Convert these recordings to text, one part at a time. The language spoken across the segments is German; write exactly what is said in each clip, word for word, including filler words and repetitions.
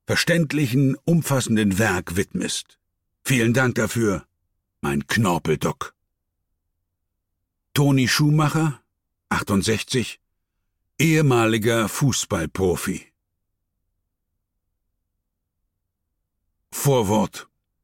verständlichen, umfassenden Werk widmest. Vielen Dank dafür, mein Knorpeldoc. Toni Schumacher, achtundsechzig, ehemaliger Fußballprofi. Vorwort.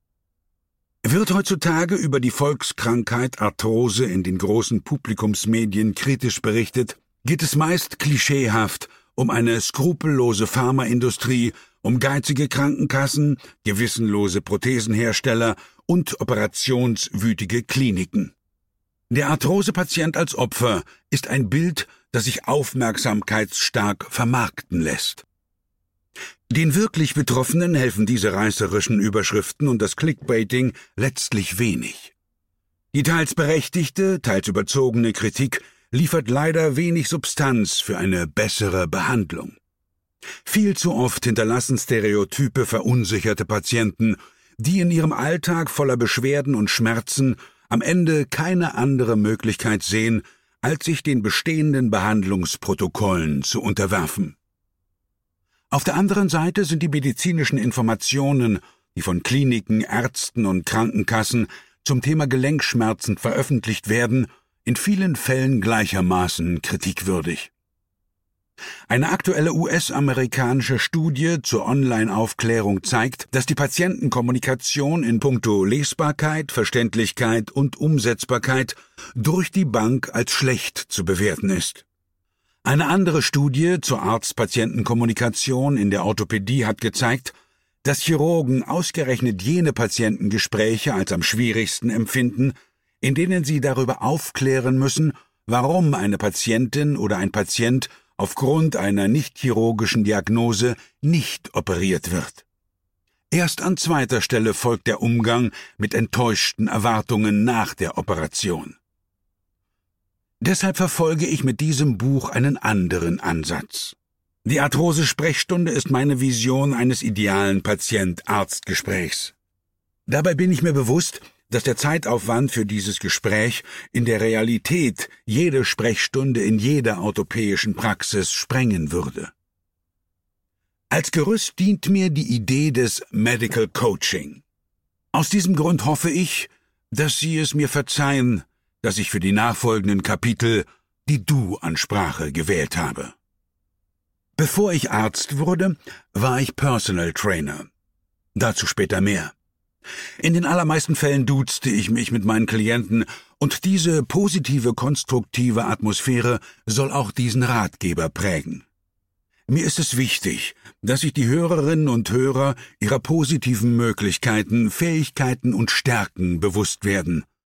Wird heutzutage über die Volkskrankheit Arthrose in den großen Publikumsmedien kritisch berichtet, geht es meist klischeehaft um eine skrupellose Pharmaindustrie, um geizige Krankenkassen, gewissenlose Prothesenhersteller und operationswütige Kliniken. Der Arthrosepatient als Opfer ist ein Bild, das sich aufmerksamkeitsstark vermarkten lässt. Den wirklich Betroffenen helfen diese reißerischen Überschriften und das Clickbaiting letztlich wenig. Die teils berechtigte, teils überzogene Kritik liefert leider wenig Substanz für eine bessere Behandlung. Viel zu oft hinterlassen Stereotype verunsicherte Patienten, die in ihrem Alltag voller Beschwerden und Schmerzen am Ende keine andere Möglichkeit sehen, als sich den bestehenden Behandlungsprotokollen zu unterwerfen. Auf der anderen Seite sind die medizinischen Informationen, die von Kliniken, Ärzten und Krankenkassen zum Thema Gelenkschmerzen veröffentlicht werden, in vielen Fällen gleichermaßen kritikwürdig. Eine aktuelle U S-amerikanische Studie zur Online-Aufklärung zeigt, dass die Patientenkommunikation in puncto Lesbarkeit, Verständlichkeit und Umsetzbarkeit durch die Bank als schlecht zu bewerten ist. Eine andere Studie zur Arzt-Patienten-Kommunikation in der Orthopädie hat gezeigt, dass Chirurgen ausgerechnet jene Patientengespräche als am schwierigsten empfinden, in denen sie darüber aufklären müssen, warum eine Patientin oder ein Patient aufgrund einer nicht-chirurgischen Diagnose nicht operiert wird. Erst an zweiter Stelle folgt der Umgang mit enttäuschten Erwartungen nach der Operation. Deshalb verfolge ich mit diesem Buch einen anderen Ansatz. Die Arthrose-Sprechstunde ist meine Vision eines idealen Patient-Arzt-Gesprächs. Dabei bin ich mir bewusst, dass der Zeitaufwand für dieses Gespräch in der Realität jede Sprechstunde in jeder orthopäischen Praxis sprengen würde. Als Gerüst dient mir die Idee des Medical Coaching. Aus diesem Grund hoffe ich, dass Sie es mir verzeihen, dass ich für die nachfolgenden Kapitel die Du-Ansprache gewählt habe. Bevor ich Arzt wurde, war ich Personal Trainer. Dazu später mehr. In den allermeisten Fällen duzte ich mich mit meinen Klienten, und diese positive, konstruktive Atmosphäre soll auch diesen Ratgeber prägen. Mir ist es wichtig, dass sich die Hörerinnen und Hörer ihrer positiven Möglichkeiten, Fähigkeiten und Stärken bewusst werden